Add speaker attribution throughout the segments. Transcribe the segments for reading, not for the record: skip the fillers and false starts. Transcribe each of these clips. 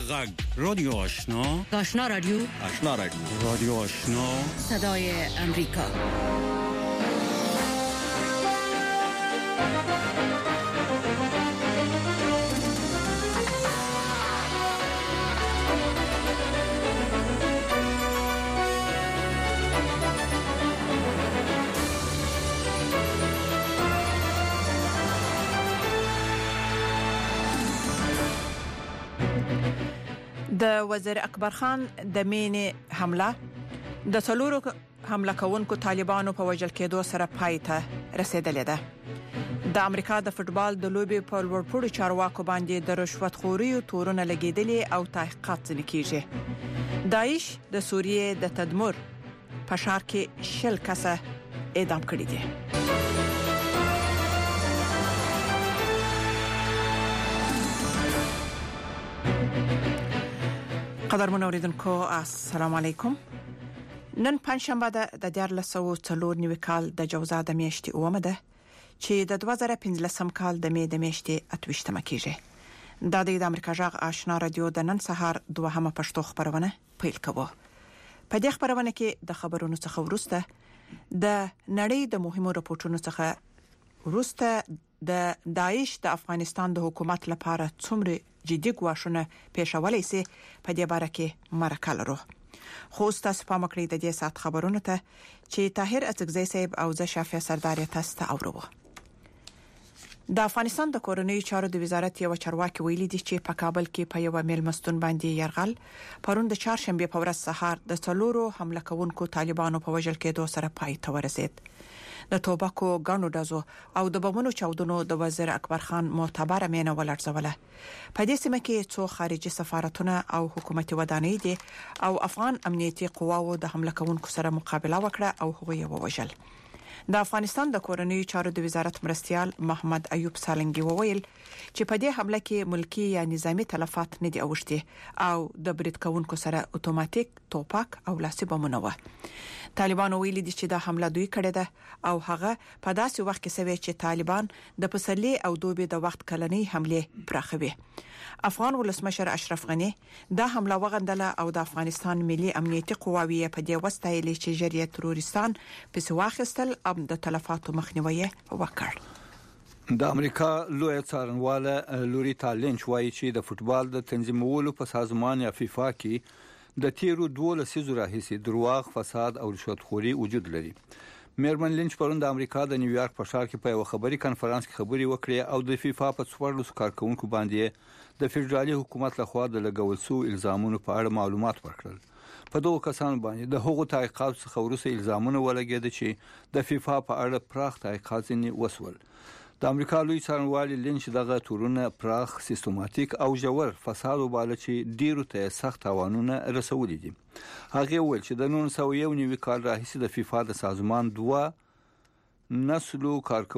Speaker 1: غږ رادیو آشنا
Speaker 2: رادیو
Speaker 1: رادیو آشنا
Speaker 2: صدای امریکا.
Speaker 3: د وزیر اکبر خان د مینې حمله د څلورو حمله کوونکو طالبانو په وژل کېدو سره پای ته رسیدلې ده. د امریکا د فوتبال د لوبي په لوړپوړو چارواکو باندې د رشوت خوري او تورونه لګیدلې او تحقیقات ځنې کیږي. داعش د سوریې د تدمر په شهر کې 10 کسه اعدام کړي دي. قدرمن اوریدونکو السلام علیکم. نن پنځشنبه د 1404 کال د جوزا د میاشتې اومه ده چې د 2015 کال د می د میاشتې 28مه کېږي. د امریکا جغ آشنا رادیو د نن سهار دوهمه پښتو خبرونه پیل کوو. په دې خبرونه کې د خبرونو څخه ورسته د نړۍ د مهمو راپورټونو څخه ورسته د داعش د افغانستان د حکومت لپاره څومره جدي ګواښونه پیښولای شي په دې باره کې مرکه لرو. خو تاسو په مکړې د دې سات خبرونه ته چې طاهر اڅکزی صاحب او زه شافعه سردار تاسو ته اورو. د افغانستان د کورنۍ چارو د وزارت یو چارواکي ویلي دي چې په کابل کې په یو میلمستون باندې يرغل پرون د چهارشنبه په ورځ سهار د څلورو حمله کوونکو طالبانو په وژل کېدو سره پای ته ورسید. د توباکو غاڼو دازو او د بمونو چاودنو د وزیر اکبر خان معتبره مینه ولرځوله. په دې سیمه کې څو خارجي سفارتونه او حکومتي ودانۍ دي او افغان امنیتي قواو د حمله کوونکو سره مقابله وکړه او هغوی ووژل. د افغانستان د کورنۍ چارو د وزارت مرستيال محمد ایوب سالنګي وویل چې په دې حمله کې ملکی یا نظامی تلفات نه دي اوښتي او د برید کوونکو سره اتوماتیک توپاک او لاسي بمونه و. طالبانو ویلي دي چې دا حمله دوی کړې ده او هغه په داسې وخت کې سوي چې طالبان د پسرلي او دوبي د وخت کلنۍ حمله پراخوي. افغان ولسمشر اشرف غنی دا حمله وغندله او د افغانستان ملي امنیتي قواوی په دې وستایلې چې جریه تروریستان په سواخستل ام د تلفاتو مخنیوي وکړ.
Speaker 4: د امریکا لوی څارنواله لوریتا لینچ وایي چې د فوتبال د تنظیمولو په سازمان یا فیفا کې د تیرو 12 لسیزو راهیسې درواغ، فساد او رشوت خوري وجود لري. میرمن لینچ پرون د امریکا د نیویارک په ښار کې په یو خبري کانفرنس کې خبري وکړې او د فیفا په 14 کارکونکو باندې د فدرالي حکومت لخوا د لګول شو الزامونو په اړه معلومات ورکړل. په دوه کسانو باندې د هغو تحقیقات څخه وروسته الزامونه ولګېد چې د فیفا په اړه پراخ تحقیقات وسول. د امریکا لوی څارنوالي لینچ دغه تورونه پراخ، سیستماتیک او ژور فساد وباله چې ډیرو ته سخت تاوانونه رسولي دي. هغه ویل چې د 1991 کال راهیسې د فیفا د سازمان دوه نسلو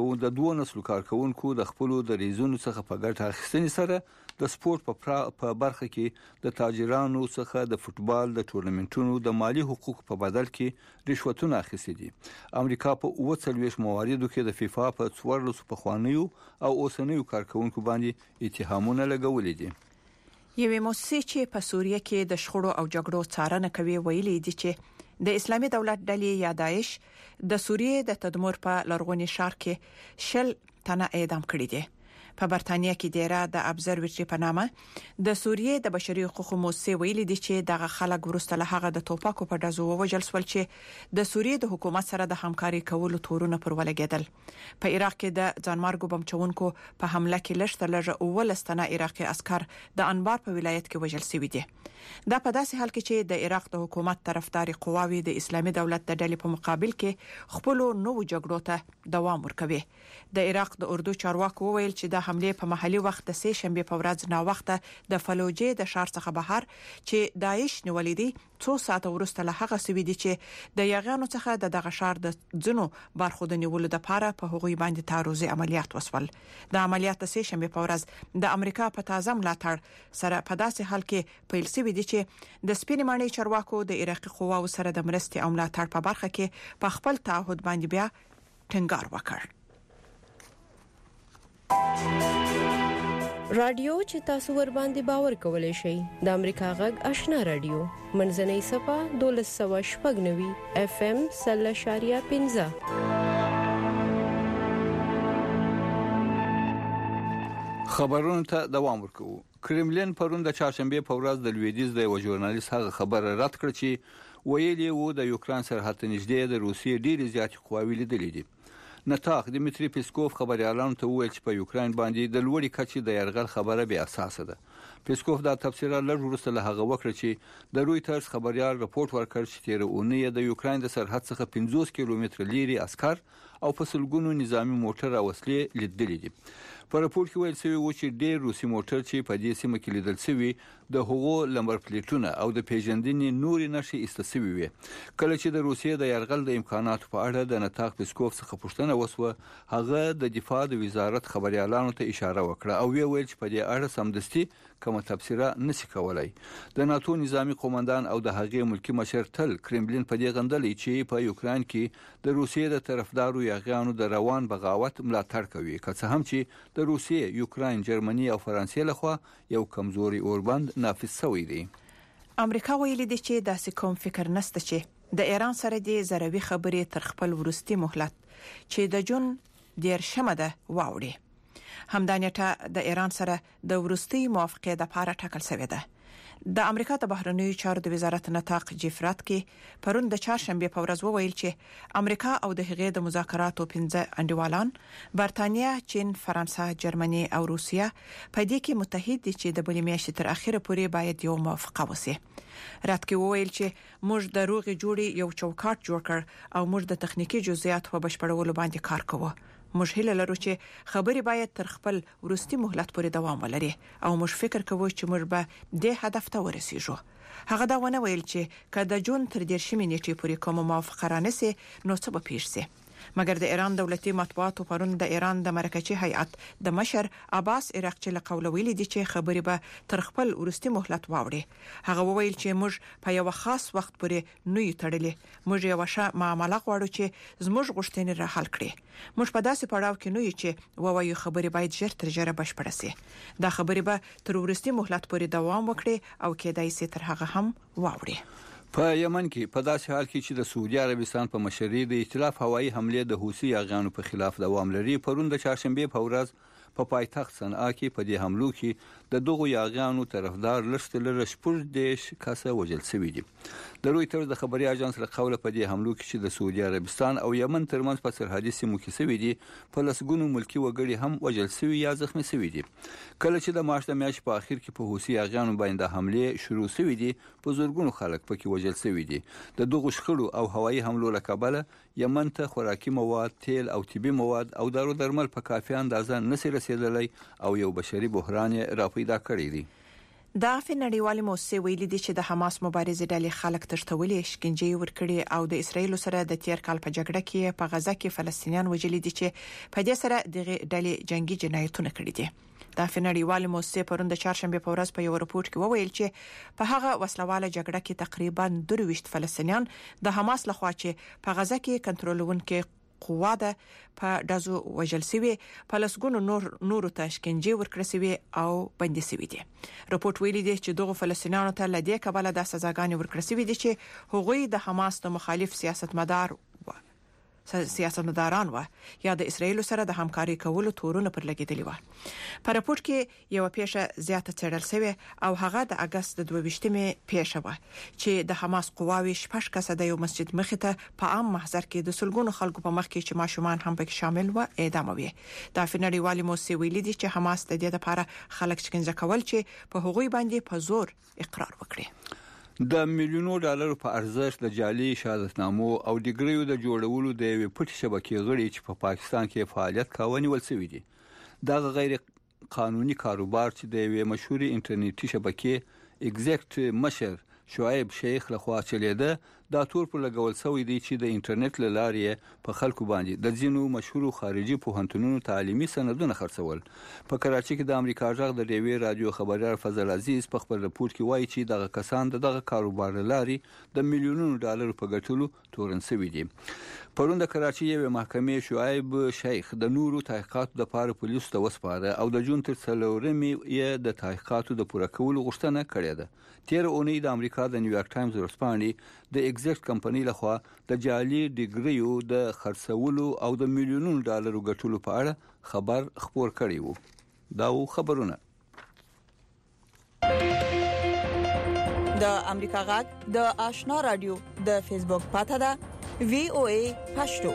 Speaker 4: کارکونکو د خپل د ریزونو څخه په ګټه اخیستنې سره د سپورت په برخه کې د تاجرانو څخه د فوتبال د ټورنمنټونو د مالی حقوق په بدل کې رشوتونه اخیستي دي. امریکا په 40 مواردو کې د فیفا په 14 پخوانیو او اوسنیو کارکونکو باندې اتهامونه لګولې دي.
Speaker 3: یوه موسسه چې په سوریه کې د شخړو او جګړو څارنه کوي ویلي دي چې د اسلامي دولت ډلې یا داعش د سوریې د تدمر په لرغوني ښار کې 10 تنه اعدام کړي دي. په برتانیا کې ډیره د ابزرویټری په نامه د سوریې د بشري حقوقو موسسه ویلي دي چې دغه خلک ورسته له هغه د توپاکو په ډزو ووجل سول چې د سوریې د حکومت سره د همکاري کولو تورونه پر ولګیدل. په عراق کې د ځانمارګو بمچونکو په حمله کې لږ ولستنه عراقي عسكر د انبار په ولایت کې وژل شوي دي. دا په داسې حال کې چې د عراق د حکومت طرفداري قواوی د اسلامي دولت د ډلې په مقابل کې خپل نوو جګړو ته دوام ورکوي. د عراق د اردو چارواکو ویل چې د حمله په محلي وخت د سه شنبه په ورځ نا وخت د فلوجې د شهر څخه بهر چې داعش نیولې دي 2 ساعته وروسته له هغه سوي دي چې د یاغانو څخه دغه شهر د ځنو برخو د نیولو لپاره په هغوی باندې تعرضي عملیات وسول. د عملیات د سه شنبه په ورځ د امریکا په تازه ملاتړ سره په داسې حال کې پیل شوی دي چې د سپینماني چارواکو د عراقي قواو سره د مرستې او ملاتړ په برخه کې په خپل تعهد باندې بیا ټینګار وکړ.
Speaker 5: رادیو چې تاسو ور باندې باور کولای شئ د امریکا غږ آشنا رادیو منځنۍ صفه 1290 اف ام 0.15
Speaker 4: خبرونه ته دوام ورکوو. کرملین پرون د چهارشنبه په ورځ د لویدیز د یو ژورنالیست هغه خبره رد کړ چې ویلي وو د یوکران سرحد نږدې د روسیې ډېرې زیاتې قواوې لیدلې دي. نتاق دمیتری پیسکوف خبريالانو ته وویل چې په یوکران باندې د لوړې کچې د یرغل خبره بې اساسه ده. پیسکوف دا تفسیر لږ وروسته له هغه وکړ چې د رویټرز خبريال رپورت ورکړ چې تیر اونۍ د یوکران د سرحد څخه 50 کیلومتر لري عسكر او په سلګونو نظامی موټر او وسلې لیدلې دي. په رپورت کې ویل شوی و چې ډېر روسي موټر چې په دې سیمه کې لیدل شوی د هغو لمبر پلیټونه او د پیژندنې نوري نشي استسوي وي. کله چې د روسیې د یرغل د امکاناتو په اړه د نتاق پیسکوف څخه پوښتنه وسوه، هغه د دفاع د وزارت خبريالانو ته اشاره وکړه او ویل چې په دې اړه سمدستي کومه تفسیره نشي کولای. د ناتو نظامی قومندان او د هغې ملکی مشر تل کرملین په دې غندلې چې په یوکران کې د روسیې د طرفدارو یاغیانو د روان بغاوت ملاتړ کوي، که څه هم چې د روسیې، یوکران، جرمني او فرانسې لخوا یو کمزوري اوربند نافذ شوی دی.
Speaker 3: امریکا ویلي دی چې داسې کوم فکر نشته چې د ایران سره د زروي خبرې تر خپل ورستي مهلت چې د جون 10 ده واوړي. همدانیټه د ایران سره د ورستي موافقه د لپاره ټاکل شوې ده. د امریکا د بهرنیو چارو د وزارت نتاق جیفرات کې پرون د چهارشنبه په ورځ وویل چې امریکا او د هغې د مذاکراتو 15 انډیوالان برتانیا، چین، فرانسه، جرمني او روسیا په دې کې متحد دي چې د بلې میاشتې تر اخره پورې باید یو موافقه وشي. رات کې وویل چې موږ د روغې جوړې یو چوکاټ جوړ کړ او موږ د تخنیکی جزئیات په بشپړولو باندې کار کوو. موږ هیله لرو چې خبرې باید تر خپل ورستي مهلت پورې دوام ولري او موږ فکر کوو چې موږ به د هدف ته ورسیږو. هغه دا ونه ویل چې کله د جون تر 10 نیټې پورې کوم موافقه رانسي نو څه به پیښ شي. مګر د ایران دولتي مطبوعاتو پرون د ایران د مرکزی هیئت د مشر عباس عراقچي له قوله ویلي دي چې خبرې به تر خپل ورستي مهلت واوړي. هغه وویل چې موږ په یو خاص وخت پورې نوې تړلې، موږ یو ښه معامله غواړو چې زموږ غوښتنې را حل کړي. موږ په داسې پړاو کې نوې چې وایو خبرې باید ژر تر ژره بشپړه شي. دا خبرې به تر ورستي مهلت پورې دوام وکړي او کېدای شي تر هغه هم واوړي.
Speaker 4: په یمن کې په داسې حال کې چې د سعودي عربستان په مشرۍ د ائتلاف هوایي حمله د حوثي یاغیانو په خلاف دوام لري، پرون د چهارشنبه په ورځ په پایتخت صنعا کې په دې حملو کې د دغو یاغیانو طرفدار لشتل شپږ دیش کسه وژل شوی دي. د رویټرز د خبري اژانس له قوله په دې حملو کې چې د سعودي عربستان او یمن ترمنځ په سرحدي سیمو کې شوی دي، په لسګونو ملکی وګړي هم وژل شوی یا زخمی شوی دي. کله چې د مارچ د میاشتې په اخر کې په حوثي یاغیانو باندې حمله شروع شوی دي، په زورګونو خلک پکې وژل شوی دي. د دغو شخړو او هوایي حملو له کبله یمن ته خوراکي مواد، تیل او طبي مواد او دارو درمل په کافي اندازه نشي رسیدلی او یو بشري بحران راپیدا کړی دی.
Speaker 3: د نړیوالې موسسې ویلي دي چې د حماس مبارزې ډلې خلک تښتولي، شکنجې ورکړي او د اسرایل سره د تیر کال په جګړه کې په غزه کې فلسطینیان وژلي دي چې په دې سره د ډلې جنگي جنایتونه کړي دي. د نړیوالې موسسې پرون د چهارشنبه په ورځ په یو رپورت کې وویل چې په هغه وسلواله جګړه کې تقریبا 23 فلسطینیان د حماس لخوا چې په غزه کې کنټرولونکو قوا ده په دازو وژل شوی، په لسګونو نور ته شکنجې ورکړل شوی او بندي شوی دي. رپورت ویلي دی چې دغه فلسطینیانو ته لدې کبله د سزاګانې ورکړل شوی دي چې هغوی د حماس د مخالف سیاستمداران و یا د اسرایل سره د همکاري کولو تورونه پر لګیدلی و. په رپورت کې یو پیښه زیاته څېړل شوی او هغه د اگست د 22مې پیښه و چې د حماس قواوی شپږ کسه د یو مسجد مخې ته په عام محضر کې د سلګونو خلکو په مخ کې چې ماشومان هم پکې شامل و اعدام وي. د نړیوالې موسسې ویلي دي چې حماس د دې لپاره خلک شکنجه کول چې په هغوی باندې په زور اقرار وکړي.
Speaker 4: د میلیونو ډالرو په ارزښت د جعلي شهادتنامو او ډیګریو د جوړولو د یوې پټې شبکې غړي چې په پاکستان کې فعالیت کاوه نیول شوی دي. دا غیر قانوني کاروبار چې د یوې مشهورې انټرنیټي شبکې ایگزیکټ مشر شعیب شیخ لخوا چلیده دا تور پر لګول شوی دی چې د انټرنیټ له لارې په خلکو باندې د ځینو مشهور خارجي پوهنتونونو تعلیمي سندونه خرڅول. په کراچي کې د امریکا غږ د ریوي رادیو خبريال فضل عزیز په خپل رپورت کې وایي چې دغه کسان دغه کاروبار لاري د میلیونونو ډالر په ګټلو تورن شوی دي. پرون د کراچي یو محکمې شعیب شیخ د نورو تحقیقاتو د پاره پولیسو ته وسپاره او د جون تر 4 یې د تحقیقاتو د پوره کولو غوښتنه کړې ده. تیر اونۍ د امریکا د نیویارک ټایمز ورسپانې د ایگزیکټ کمپنی لخوا د جعلي ډیګریو د خرڅولو او د میلیونونو ډالرو ګټلو په اړه خبر خپور کړی وو. دا خبرونه
Speaker 3: د امریکا غږ د آشنا رادیو د فیسبوک پاته ده VOA پښتو.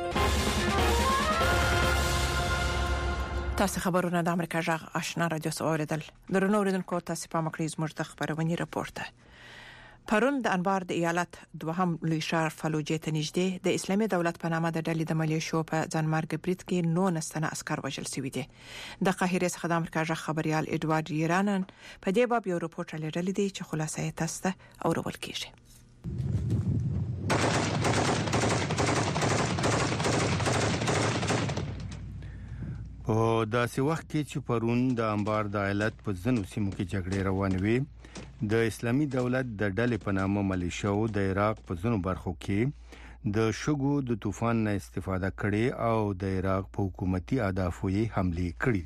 Speaker 3: تاسو خبرونه د امریکا غږ آشنا رادیو سوریدل درنو اوریدونکو تاسو په مکرې زموږ د خبرونې راپورته. پرون د انبار د ایالت دوهم لوی ښار فلوجې ته نږدې د اسلامي دولت په نامه د ډلې د ملیشو په ځانمرګ برید کې 9 نستنه عسكر وژل شوي دي. د قاهره څخه د امریکا غږ خبريال اډوارد یرانن په دې باب یو راپورټ لرلی دی چې خلاصه یې تاسو ته اورول کیږي.
Speaker 6: په داسې وخت کې چې پرون د انبار د ایالت په ځینو سیمو کې جګړې روانې وي، د اسلامي دولت د ډلې په نامه ملیشو د عراق په ځینو برخو کې د شګو د طوفان نه استفاده کړي او د عراق په حکومتي اهدافو یې حمله کړې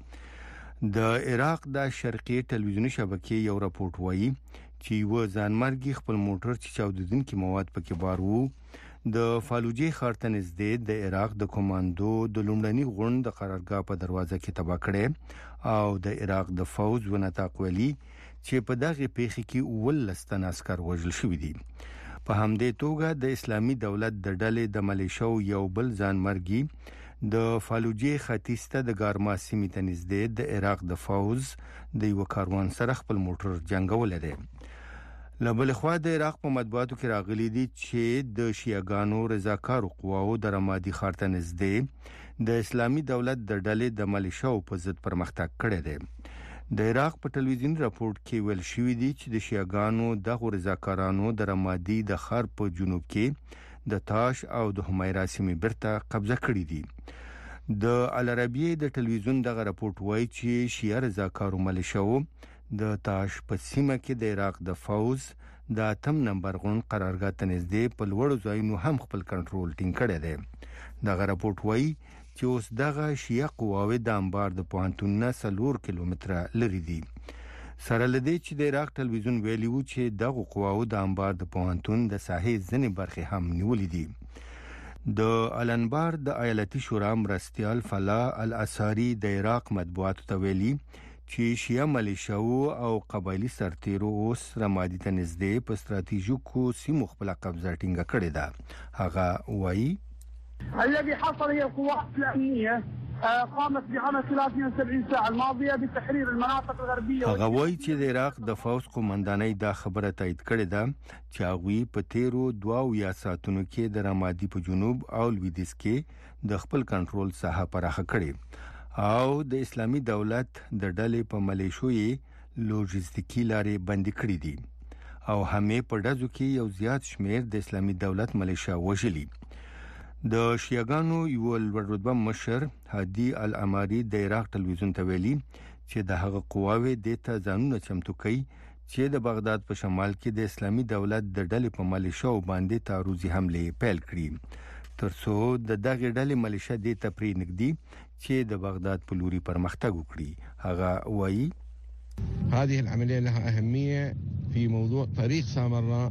Speaker 6: دي. د عراق د شرقي ټلویزیوني شبکې یو راپورټ وایي چې و ځانمرګي خپل موټر چې چاودیدونکي مواد پکې بار وو د فالوجې ښار ته نږدې د عراق د کمانډو د لومړني غونډ د قرارګاه په دروازه کې تباه کړي او د عراق د فوج ونتاق ویلي چې په دغه پیښه کې 12 تن عسكر وژل شوي دي. په همدې توګه د اسلامي دولت د ډلې د ملیشو یو بل ځانمرګي د فالوجې ختیځ ته د ګارما سیمې ته نږدې د عراق د فوج د یو کاروان سره خپل موټر جنگول دي. لبل خوا د عراق په مطبوعاتو کې راغلي دي چې د شیعاګانو رضاکارو قواو د رمادي ښار ته نږدې د اسلامي دولت د ډلې د ملیشو په ضد پرمختګ کړی دی. د عراق په ټلویزیون راپورټ کې ویل شوی دی چې د شیعاګانو د رضاکارانو د رمادي د ښار په جنوب کې د تاش او د حمیرا سیمې برته قبضه کړې دي. د العربیه د ټلویزیون دغه راپورټ وایي چې شیعه رضاکارو ملیشو د تاش په سیمه کې د عراق د فوج د 8 نمبر غونډ قرارګاه ته نږدې په لوړو ځایونو هم خپل کنټرول ټینګ کړی دی. دغه راپورټ وایي چې اوس دغه شیعه قواوې د انبار د پوهنتون نه 4 کیلومتره لري دي. سره لدی چې د عراق ټلویزیون ویلي و چې دغه قواو د انبار د پوهنتون د ساحې ځینې برخې هم نیولې دي. د الانبار د ایالتي شورا مرستیال فلا الاساری د عراق مطبوعاتو ته ویلي چې شیعه ملیشو او قبایلی سرتیرو اوس رمادي ته نږدې په ستراتیژیکو سیمو خپل قبضه ټینګه کړې ده. هغه وایي
Speaker 7: الذي حصل هي القوات الأمنية قامت بعمل 73 ساعة الماضية بتحرير المناطق الغربية.
Speaker 6: هغه وایي چې د عراق د فوج قومندانۍ دا خبره تایید کړې ده چې هغوی په تیرو 2 ساعتونو کې د رمادي په جنوب او لویدیځ کې د خپل کنټرول ساحه پراخه کړې او د اسلامي دولت د ډلې په ملیشوي لوجستیکي لارې بندي کړې دي او همې په ډزو کې یو زیات شمیر د اسلامي دولت ملیشا وژلي. د شیعاګانو یو لوړ رتبه مشر هادي العماري د عراق ټلویزیون ته ویلي چې د هغه قواوې د ته ځانونه چمتو کوي چې د بغداد په شمال کې د اسلامي دولت د ډلې په ملیشا باندې تعرضي حمله پیل کړي ترڅو د دغه ډلې ملیشا د تپری نګدي چې د بغداد په لوري پرمختګ وکړي. هغه وایي
Speaker 8: هذه العملية لها أهمية في موضوع طريق سامراء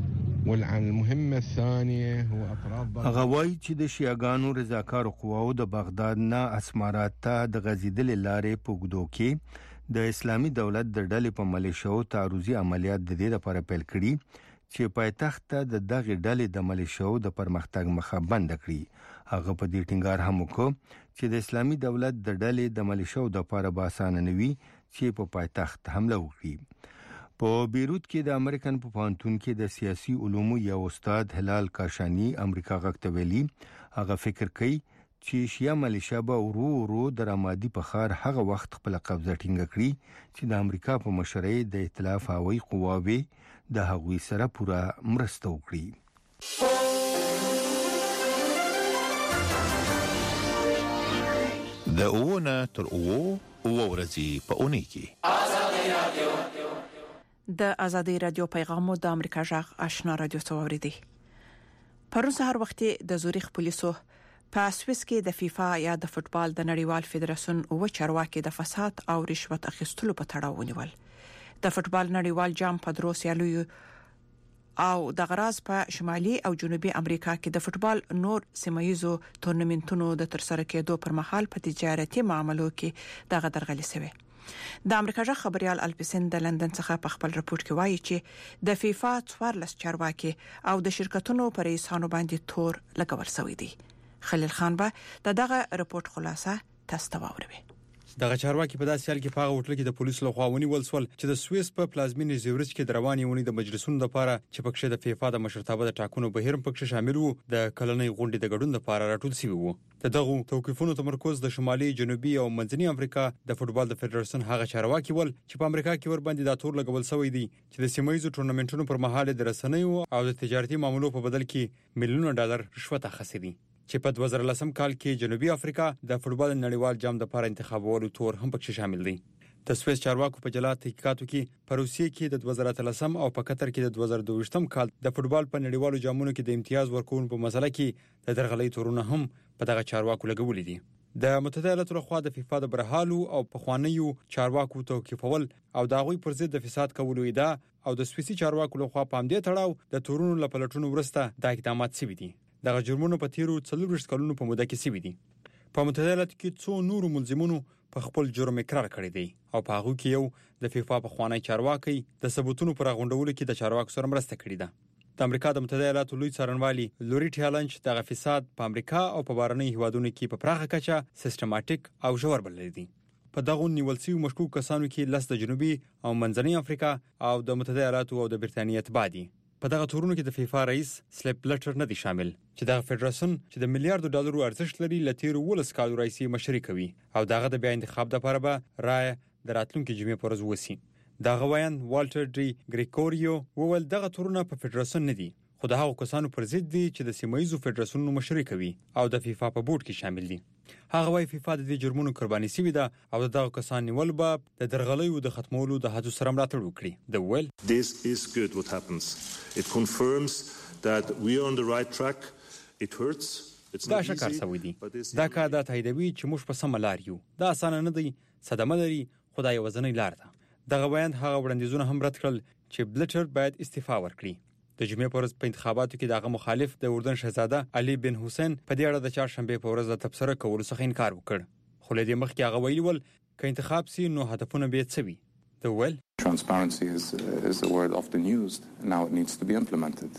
Speaker 8: والمهمة الثانية هو أطراف
Speaker 6: هغه وایي چې د شیعاګانو رضاکارو قواو د بغداد نه اسمارات ته د غزیدلې لارې په ګدو کې د اسلامي دولت د ډلې په ملیشو تعرضي عملیات د دې لپاره پیل کړي چې پایتخت ته د دغه ډلې د ملیشو د پرمختګ مخه بند کړي. هغه په دې ټینګار هم وکړ چې د اسلامي دولت د ډلې د ملیشو د لپاره باسان نه وي چې په پایتخت حمله وکړي. په بیروت کې د امریکن په پوهنتون کې د سیاسي علومو یو استاد هلال کاشانی امریکا غږ ته ویلي هغه فکر کوي چې شیا ملیشیا به ورو د رامادي په خار هغه وخت خپل قبضه ټینګه کړي چې د امریکا په مشرۍ د ائتلاف هوایي قواوې د هغوی سره پوره مرسته وکړي.
Speaker 9: د اوونه تر اوو ورځې په اونۍ کې
Speaker 3: د ازادي رادیو پیغامو د امریکا جغ آشنا رادیو څوریدي. پرون سهار وخت د زوریخ پولیسو په سويس کې د فیفا یا د فوتبال د نړیوال فدراسیون او چارواکي د فساد او رشوت اخیستلو په تړاو ونیول. د فوتبال نړیوال جام په دروس یالو او د غراز په شمالي او جنوبي امریکا کې د فوتبال نور سیمایزو تورنمنټونو د ترسره کېدو پر مهال په تجارتي معاملو کې دغه درغلي شوه. د امریکا ژغ خبريال الپسن د لندن څخه په خپل رپورت کې وایي چې د فیفا 14 چارواکي او د شرکتونو پر رئیسانو باندې تور لګول شوی دی. خلیل خان به دغه رپورت خلاصه تاسو ته واوروي.
Speaker 10: دغه چارواکي په داسې حال کې په هوټل کې د پولیسو لخوا ونیول شول چې د سويس په پلازمینې زیورچ کې د رواني ونی د مجلسونو لپاره چې پکښې د فیفا د مشرتابه د ټاکنو بهیر پکښې شامل وو د کلنۍ غونډې د ګډون لپاره راټول شوی وو. دغه توقیفونو تمرکز د شمالي جنوبي او منځني امریکا د فوتبال د فدراسیون هغه چارواکي ول چې په امریکا کې ور باندې د تور لګول شوی دی چې د سیمایزو ټورنمنټونو پر مهال د رسنیو او د تجارتي معاملو په بدل کې ملیونونه ډالر رشوت اخیستي دي. چې په 2010 کال کې جنوبي افریقا د فوتبال نړیوال جام لپاره انتخابولو تور هم پکې شامل دي. د سويس چارواکو په جلا تحقیقاتو کې په روسیې کې د 2013 او په قطر کې د 2022 کال د فوتبال په نړیوالو جامونو کې د امتیاز ورکون په مسله کې د درغلي تورونه هم په دغه چارواکو لګولې دي. د متحده ایالاتو لخوا د فیفا د برحالو او پخوانیو چارواکو توقیفول او د هغوی پر ضد د فساد کولو ادعا او د سويسي چارواکو لخوا په همدې تړاو د تورونو لپلټونو ورسته د اقدامات شوي دي. دغه جرمونو په تیرو 40 کلونو په موده کې شوي دي. په متحده ایالاتو کې څو نورو ملزمونو په خپل جرم اقرار کړی دی او په هغه کې یو د فیفا په خوانی چارواکي د ثبوتونو پر غونډولو کې د چارواکو سره مرسته کړې ده. د امریکا د متحده ایالاتو لوی څارنوالي لوري ټالنچ د فساد په امریکا او په بهرني هیوادونو کې په پراخه کچه سیستماتیک او ژور بلل دي. په دغه نیول شوی مشکوک کسانو کې لس د جنوبي او منځنۍ افریقا او د متحده ایالاتو او د برتانیې تبع دي. په دغه تورونو کې د فیفا رئیس سلیپ بلټر نه دی شامل چې دغه فدراسیون چې د میلیارډ ډالرو ارزښت لري لتیر ولس کالو رئیسي مشري کوي او دغه د بیا انتخاب لپاره به رائے د راتلونکو جمعې پر ورځ وسی. دغه ویان والټر ډي ګریګوریو وویل دغه تورونه په فدراسیون نه دي خو د هغو کسانو پر ضد دي چې د سیمایزو فدراسیونونو مشري کوي او د فیفا په بورډ کې شامل دي. هغه وايي فیفا د دې جرمونو قرباني شوی ده او دغه کسان نیول به د درغلیو د ختمولو د هڅو سره ملاتړ وکړي. د ویل
Speaker 11: This is good what happens. It confirms that we are on the right track. It hurts.
Speaker 10: دا شکر سوي دي. دا کار د تاییدوي چې موږ په سم لار یو. دا اسانه نه دی، صدمه لري، خدای وزنۍ لار ده. دغه بیان هغه وړاندیزونه هم رد کړل چې بلټر باید استعفا ورکړي. د جمعې په ورځ په انتخاباتو کې دغه مخالف د اردن شهزاده علي بن حسین په دې اړه د چهارشنبه په ورځ د تبصره کولو څخه انکار وکړ. خو له دې مخکې هغه ویلي ول چې انتخاب سي نو هدفونه به څه وي. د ویل
Speaker 12: Transparency is the word of the news. Now it needs to be implemented.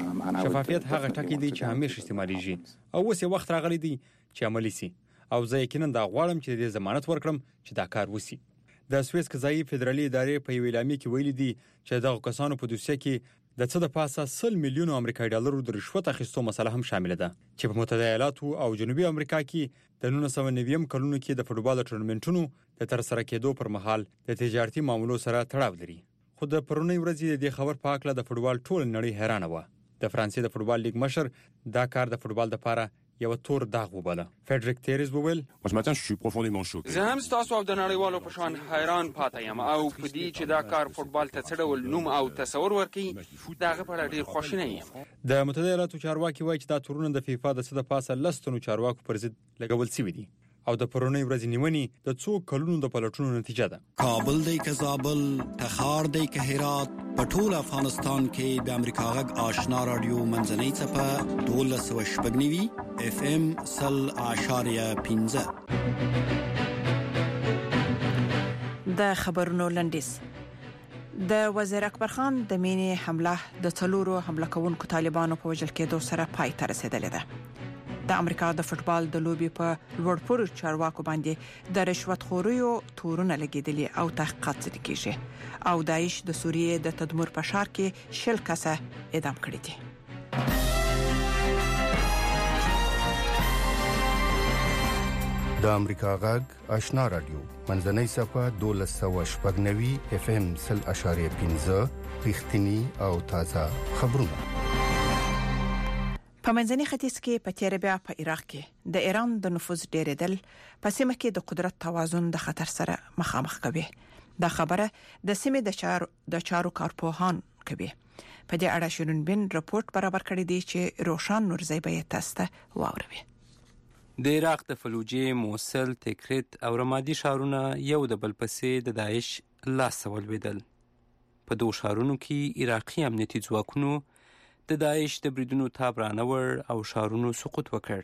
Speaker 10: شفافیت هغه ټکی دی چې همیشه استعماليږي او اوس یو وخت راغلی دی چې عملی سي او زه یقینا دا غواړم چې د ضمانت ورکړم چې دا کار وسی. د سويس قضایي فدرالي ادارې په ویلامي کې ویلي دي چې دغه کسانو په دوسیه کې د څه د پاسه 100 میلیون امریکایي ډالرو د رشوت اخیستو مسله هم شامل ده چې په متحده ایالاتو او جنوبي امریکا کې د 1990 کلونو کې د فوتبال ټورنمنټونو د ترسره کېدو پر مهال د تجارتي معاملو سره تړاو لري. خو د پرونی ورځې د خبر په اړه د فوتبال ټول نړۍ حیرانه و. د فرانسې د فوتبال لیګ مشر دا کار د فوتبال لپاره یو تور داغ وباله. فریدریک تیریز وویل
Speaker 13: زه هم تاسو او د نړیوالو په شان حیران پاتې یم او په دې چې دا کار فوتبال ته څه ډول نوم او تصور ورکړي داغه په اړه ډیر خوشاله یم.
Speaker 10: د متحده ایالاتو چارواکي وایي چې دا تورونه د فیفا د څه د پاسه لستونو چارواکو پر ضد لګول شوی دي او د پرونی ورځې نیونی د څو کلونو د پلټونو نتیجه ده.
Speaker 14: کابل دی که زابل، تخار دی که هرات، په ټول افغانستان کې د امریکا غږ آشنا رادیو منځنۍ څپه 1290 اف ام 0.15
Speaker 3: د خبرونو لنډیز. د وزیر اکبر خان د مینې حمله د څلورو حمله کوونکو طالبانو په وجل کېدو سره پای ته رسیدلې ده. د امریکا د فوتبال د لوبي په لوړپوړو چارواکو باندې د رشوت خوريو تورونه لګیدلي او تحقیقات زده کیږي او داعش د سوریې د تدمر په شار کې شل کسه اعدام کړي دي.
Speaker 6: د امریکا غږ آشنا رادیو منځنۍ صفه 1290 FM 0.15 رښتینی او تازه خبرونه.
Speaker 3: په منځني ختیځ کې په تیر بیا په عراق کې د ایران د نفوذ ډېرېدل په سیمه کې د قدرت توازن د خطر سره مخامخ کوي. دا خبره د سیمې د چارو کارپوهان کوي. په دې اړه شیرین بن رپورت برابر کړی دی چې روشان نورزی به تاسو ته واوروي.
Speaker 15: د عراق د فلوجې، موصل، تکریت او رمادي ښارونه یو د بل پسې د داعش لاس ولوېدل. په دوه ښارونو کې عراقي امنیتي ځواکونو د داعش د بریدونو تاب رانور او ښارونو سقوط وکړ.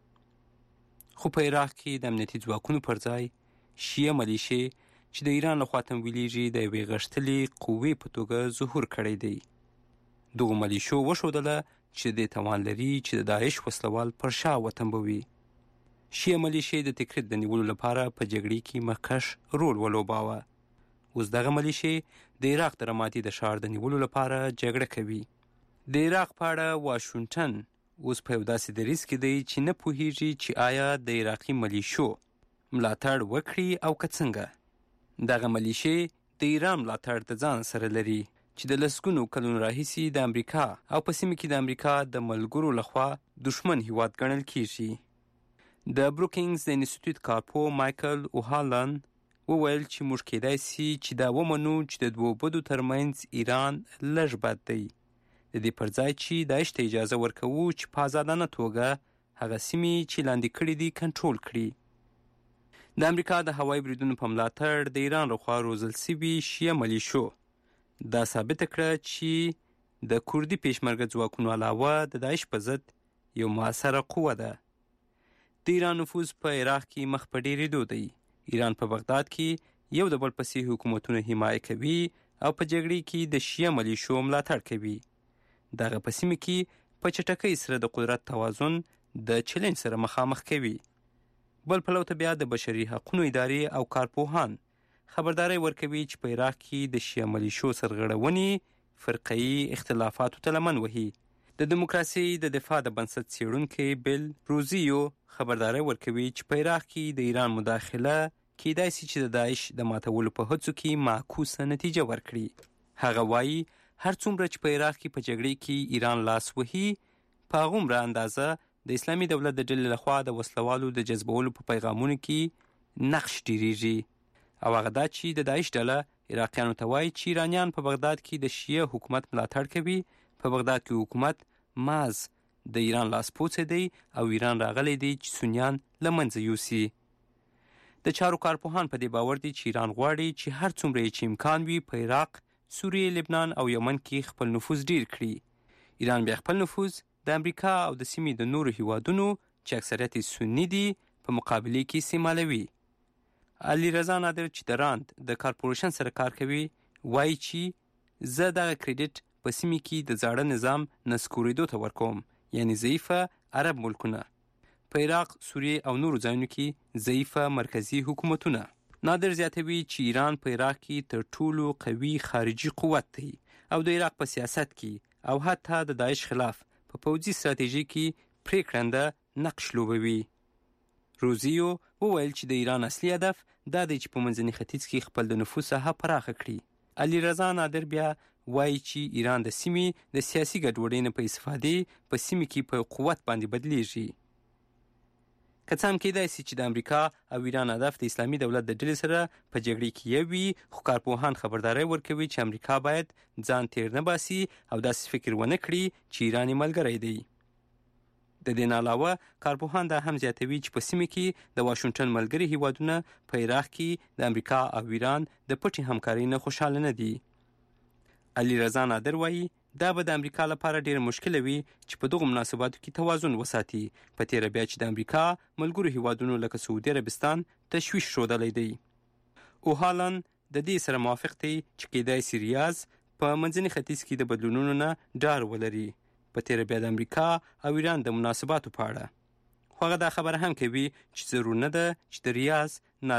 Speaker 15: خو په عراق کې د امنیتي ځواکونو پر ځای شیعه ملیشې چې د ایران لخوا تمویلېږي د یوې غښتلې قوې په توګه ظهور کړی دی. دغو ملیشو وښودله چې د توان لري چې د داعش وسلوال پر شا وتنبوي. شیعه ملیشې د تکریت د نیولو لپاره په جګړې کې مخکښ رول ولوباوه. اوس دغه ملیشې د عراق د رمادي د ښار د نیولو لپاره جګړه کوي. د عراق په اړه واشنګټن اوس په یو داسې دریځ کې دی چې نه پوهیږي چې آیا د عراقي ملیشو ملاتړ وکړي او که څنګه. دغه ملیشې د ایران ملاتړ د ځان سره لري چې د لسګونو کلونو راهیسې د امریکا او په سیمه کې د امریکا د ملګرو لخوا دشمن هیواد ګڼل کیږي. د بروکینګز د انسټیټیوټ کارپو مایکل اوهالن وویل چې موږ کېدای سي چې دا ومنو چې د دوو بدو ترمنځ ایران لږ بد دی، د دې پر ځای چې داعش ته اجازه ورکوو چې په ازادانه توګه هغه سیمې چې لاندې کړي دي کنټرول کړي. د امریکا د هوایي بریدونو په ملاتړ د ایران لخوا روزل سوي شیعه ملیشو دا ثابته کړه چې د کوردي پېشمرګه ځواکونو علاوه د داعش په ضد یو مؤثره قوه ده. د ایران نفوذ په عراق کې مخ په ډېرېدو دی. ایران په بغداد کې یو د بل پسې حکومتونه حمایه کوي او په جګړې کې د شیعه ملیشو ملاتړ کوي. دغه په سیمه کې په چټکۍ سره د قدرت توازن د چلنج سره مخامخ کوي. بل پلو ته بیا د بشري حقوقو ادارې او کارپوهان خبرداري ورکوي چې په عراق کې د شیعه ملیشو سرغړونې فرقه‌ایي اختلافاتو ته لمن وهي. د دیموکراسي د دفاع د بنسټ څېړونکی بیل روزیو خبرداري ورکوي چې په عراق کې د ایران مداخله کېدای شي چې د داعش د ماتولو په هڅو کې معکوسه نتیجه ورکړي. هغه وایي هر څومره چې په عراق کې په جګړې کې ایران لاس وهي، په هغومره اندازه د اسلامي دولت د ډلې لخوا د وسلوالو د جذبولو په پیغامونو کې نقش ډیریږي. او هغه دا چې د داعش ډله عراقیانو ته وایي چې ایرانیان په بغداد کې د شیعه حکومت ملاتړ کوي. په بغداد کې حکومت ماز د ایران لاسپوڅی دی او ایران راغلی دی چې سنیان له منځه یوسي. د چارو کارپوهان په دې باور دي چې ایران غواړي چې هر څومره چې امکان وي په عراق، سوریه، لبنان او یمن کې خپل نفوذ ډیر کړي. ایران بیا خپل نفوذ د امریکا او د سیمې د نورو هیوادونو چې اکثریت سنی دي په مقابله کې استعمالوي. علي رضا نادر چې د راند د کارپوریشن سره کار کوي وایي چې زه دغه کریډټ په سیمې کې د زاړه نظام نسکورېدو ته ورکوم، یعنی ضعیفه عرب ملکونه، په عراق، سوریه او نورو ځایونو کې ضعیفه مرکزی حکومتونه. نادر زیاتوي چې ایران په عراق کې تر ټولو قوي خارجي قوت دی او د عراق په سیاست کې او حتی د داعش خلاف په پوځي ستراتیژي کې پریکړنده نقش لوبوي. روزیو وویل چې د ایران اصلي هدف دا دی چې په منځني ختیځ کې خپل د نفوذ ساحه پراخه کړي. علي رضا نادر بیا وایي چې ایران د سیمې د سیاسي ګډوډۍ نه په استفادې په سیمې کې په قوت باندې بدلیږي. که څه هم کېدای شي چې د امریکا او ایران هدف د اسلامي دولت د ډلې سره په جګړې کې یو وي، خو کارپوهان خبرداری ورکوي چې امریکا باید ځان تیر نه باسي او داسې فکر ونه کړي چې ایران یې ملګری دی. د دې نه علاوه کارپوهان دا هم زیاتوي چې په سیمه کې د واشنګټن ملګري هیوادونه په عراق کې د امریکا او ایران د پټې همکارۍ نه خوشحاله نه دي. علي رضا نادر وایي دا به د امریکا لپاره ډېر مشکله وي چې په دغو مناسباتو کې توازن وساتي، په تیره بیا چې د امریکا ملګرو هیوادونو لکه سعودي عربستان تشویش ښودلی دی. اوهالن د دې سره موافق دی چې کېدای سي ریاض په منځني ختیځ کې د بدلونونو نه ډار ولري، په تیره بیا د امریکا او ایران د مناسباتو په اړه. خو هغه دا خبره هم کوي چې ضرور نه ده چې د ریاض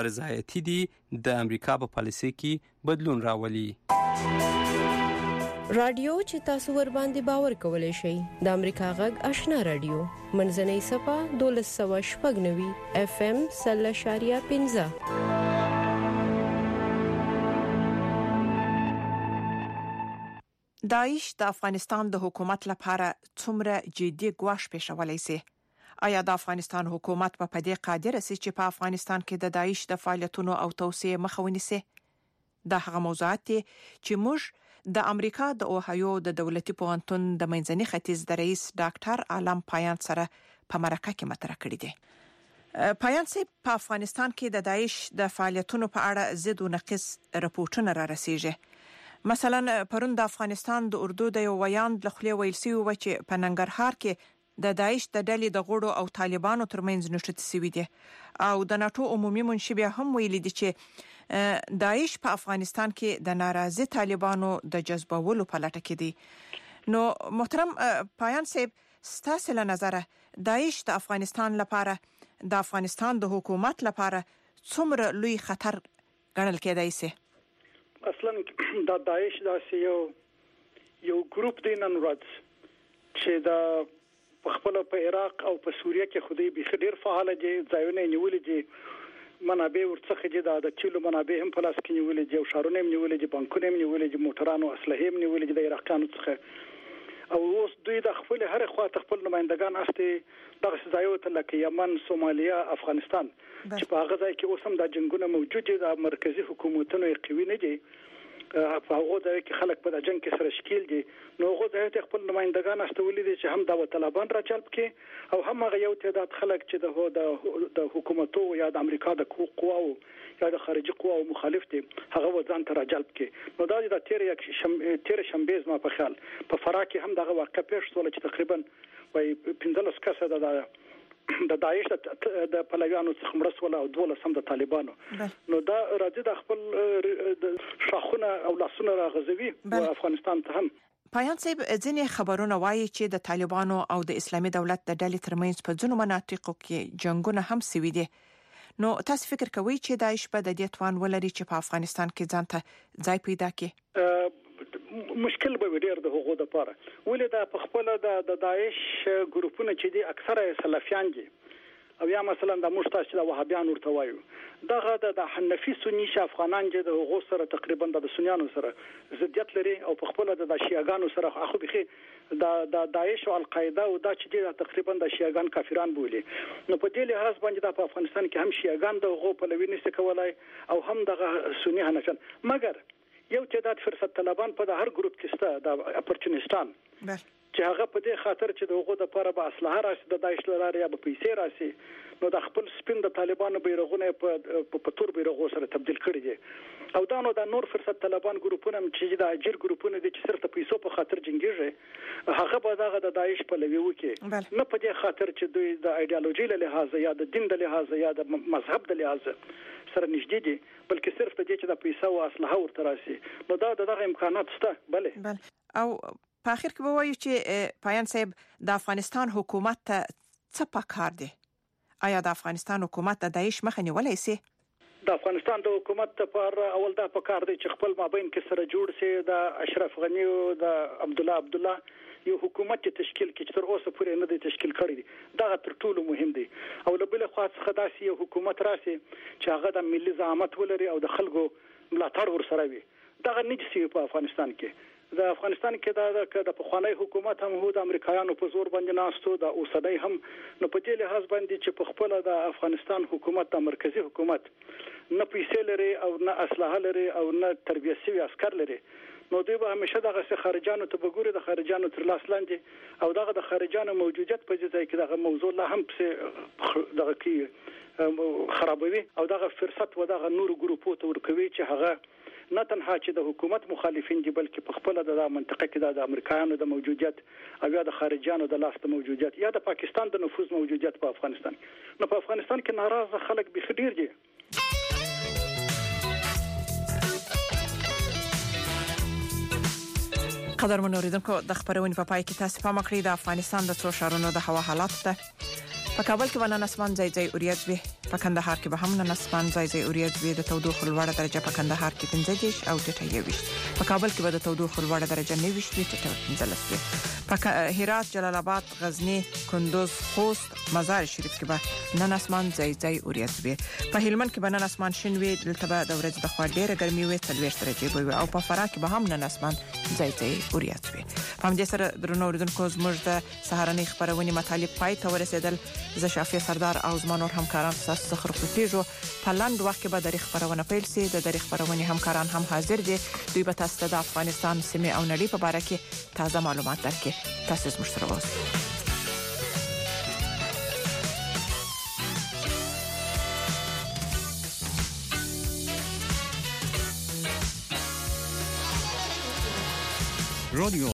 Speaker 15: نارضایتي دي د امریکا په پالیسۍ کې بدلون راولي.
Speaker 5: رادیو چې تاسو ور باندې باور کولای شئ د امریکا غږ آشنا رادیو منځنۍ صفه 1290 FM 0.15
Speaker 3: داعش د افغانستان د حکومت لپاره څومره جدي ګواښ پیښولای شي؟ آیا د افغانستان حکومت په دې قادر سي چې په افغانستان کې د داعش د فعالیتونو او توسعه مخه ونیسي؟ دا هغه موضوعات دي چې موږ د امریکا د اوهایو د دولتي پوهنتون د منځني ختیځ د رئیس ډاکټر عالم پایان سره په مرکه کې مطرح کړی دي. پایان سي په افغانستان کې د داعش د فعالیتونو په اړه ضد او نقیص راپورټونه را رسیږي. مثلا پرون د افغانستان د اردو د یو ویاند لخوا ویل شوی و چې په ننګرهار کې د داعش د ډلې د غړو او طالبانو ترمنځ نښتې شوې دي او د ناتو عمومي منشي بیا هم ویلي دي چې داعش په افغانستان کې د ناراضي طالبانو د جذبولو په لټه کې دي. نو محترم پایان صاحب ستاسو له نظره داعش د افغانستان لپاره د افغانستان د حکومت لپاره څومره لوی خطر ګڼل کېدای شي؟
Speaker 16: اصلا د داعش داسې یو ګروپ دی نن ورځ چې د خپل په عراق او په سوریه کې خودي به ډیر فعال دي، ځایونه نیولې دي، منابع ورڅخه دي، د چیلو منابع هم په لاس کې نیولې دي او شهرونه هم نیولې دي، بانکونه هم نیولې دي، موټرانو اسلحه هم نیولې دي د عراقیانو څخه. او اوس دوی د خپل هر خوا خپل نمائندگان استه دغه ځایو ته لکه یمن، سومالیا، افغانستان چې په هغه ځای کې اوس هم د جنگونه موجود دي، د مرکزی حکومتونو قوي نه دي، په هغه ځای کې خلک په جنگ کې سره شکیل دي. نو هغه ځای ته خپل نمائندگان استولې دي چې هم د طالبان را جلب کړي او هم هغه یو تعداد خلک چې د حکومتو یا د امریکا د قواو یا د خارجي قواو مخالف دي هغه وځان ته را جلب کړي. نو دا د تیر شنبه ما په خیال په فراه کې هم دغه واقع پیښ شول چې تقریبا وای 15 کسه د داعش د پلویانو څخه مرسول او 12 د طالبانو. نو دا راځي د خپل شاخونه او لاسونه راغزوي په افغانستان ته هم.
Speaker 3: پایان صاحب ځینې خبرونه وایي چې د طالبانو او د اسلامي دولت د ډلې ترمنځ په ځینو مناطقو کې جنگونه هم شوي دي. نو تاسو فکر کوئ چې داعش په د دې توان ولري چې په افغانستان کې ځانته ځای پیدا کړي؟
Speaker 16: مشکل به ډیر د حقوقو لپاره ولې دا په خپل د داعش ګروپونه چې دي اکثره سلفیان دي او یا مثلا د مشتاش د وهابیان ورته وایو دغه د حنفي سنی افغانان چې د حقوق سره تقریبا د سنیانو سره ضدیت لري او په خپل د شیعاګانو سره خو بخي د داعش او القاعده او دا چې تقریبا د شیعاګان کافران بولي. نو په دې لحاظ باندې د افغانستان کې هم شیعاګان د حقوق په لوي نشي کولای او هم د سنی حنفیان، مګر یو تعداد فرصت طلبان په هر ګروپ کې شته د اپورچونیستان چې هغه په دې خاطر چې د حقوق لپاره به اسلحه راشي د داعش لپاره یا به پیسې راشي نو د خپل سپین د طالبانو بیرغونه په تور بیرغو سره تبدیل کړي دي او دا نو د نور فرصت طلبان ګروپونه چې د اجر ګروپونه دي چې صرف د پیسو په خاطر جنگيږي هغه به دغه د داعش په لوي وکي نه په دې خاطر چې دوی د ایدئولوژي له لحاظ یا د دین د لحاظ یا د مذهب د لحاظ سره نږدې دي بلکې صرف د دې چې د پیسو او اسلحه ورته راشي. نو دا دغه امکانات شته. بله
Speaker 3: او په اخر کې به وایو چې پایان صاحب د افغانستان حکومت ته څه پکار دی؟ آیا د افغانستان حکومت د داعش مخه نیولای شي؟
Speaker 16: د افغانستان د حکومت لپاره اول دا پکار دی چې خپل مابین کې سره جوړ شي د اشرف غنی او د عبد الله یو حکومت تشکیل کې چې تر اوسه پورې نه دی تشکیل کړی دی. دا تر ټولو مهم دی او له بل خوا څخه داسې یو حکومت راشي چې هغه د ملي زعامت ولري او د خلکو ملاتړ ورسره وي. دا نشي په افغانستان کې. د افغانستان کې د پخوانی حکومت هم هو د امریکایانو په زور باندې ناستو د اوسنۍ هم نو په دې لحاظ باندې چې په خپل د افغانستان حکومت د مرکزی حکومت نه پیسې لري او نه اسلحه لري او نه تربیه شوی عسكر لري نو دوی به همیشه دغه خارجانو ته وګوري د خارجانو تر لاس لاندې او دغه د خارجانو موجودیت په ځای کې دغه موضوع لا هم دغه کې خرابوي او دغه فرصت و دغه نور ګروپو ته ورکوي چې هغه نه تنها چې د حکومت مخالفین دي بلکې په خپل د منطقه کې د امریکایانو د موجودیت او یا د خارجانو د لاس د موجودیت یا د پاکستان د نفوذ موجودیت په افغانستان. نو په افغانستان کې ناراضه خلک به ډیر دي.
Speaker 3: قدرمن اوریدونکو د خبرونې په پای کې تاسو پام کړئ د افغانستان د څو ښارونو د هوا حالات ته. په کابل کې ونن اسمان ځای ځای اوریځ وي، په کندهار کې به هم نن اسمان ځای اوریځي د تودوخه لوړه درجه په کندهار کې 15 او ټیټه 21 په کابل کې به د تودوخه لوړه درجه 29 ټیټه 15 په هرات جلال آباد غزنی کندوز خوست مزار شریف کې به نن اسمان ځای اوریځي په هلمند کې به نن اسمان شین وي دلته به د ورځې د خوا ډیره ګرمي وي 30 درجه وي او په فراه کې به هم نن اسمان ځای اوریځي په همدې سره درنو اوریدونکو زموږ د سهارنۍ خبرونه مطالب پای ته ورسېدل ز شافي سردار او زما نور همکاران تاسو څخه خبرېږو په لاند وخت کې به د خبرونه پیل سي د خبرونه همکاران هم حاضر دي دوی به تاسو د افغانستان سیمه او نړۍ په اړه کې تازه معلومات درکړي تاسو زموږ سره اوسئ
Speaker 1: رادیو